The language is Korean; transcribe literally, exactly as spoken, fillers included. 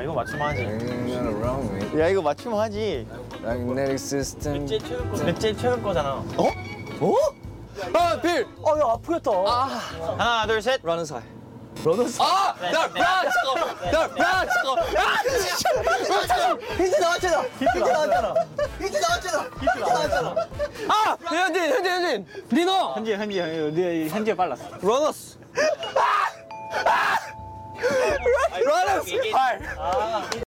이거 맞추면 하지. Ain't gonna run me. 야, 이거 맞추면 하지. Magnetic system. 제일 최근 거잖아. 어? 어? 아, 빌! 어, 야, 아프겠다. 아. 하나, 둘, 셋. 러너 사이. 러너 사이. 아! 나, 나, 잠깐만. 나, 나, 잠깐만. 아! 잠깐만. 힌트 나왔잖아. 힌트 나왔잖아. 힌트 나왔잖아. 힌트 나왔잖아. 아! 현진, 현진, 현진. 리노! 현지, 현지, 현지, 현지가 빨랐어. 러너스. 아! 아! 러너스. 팔.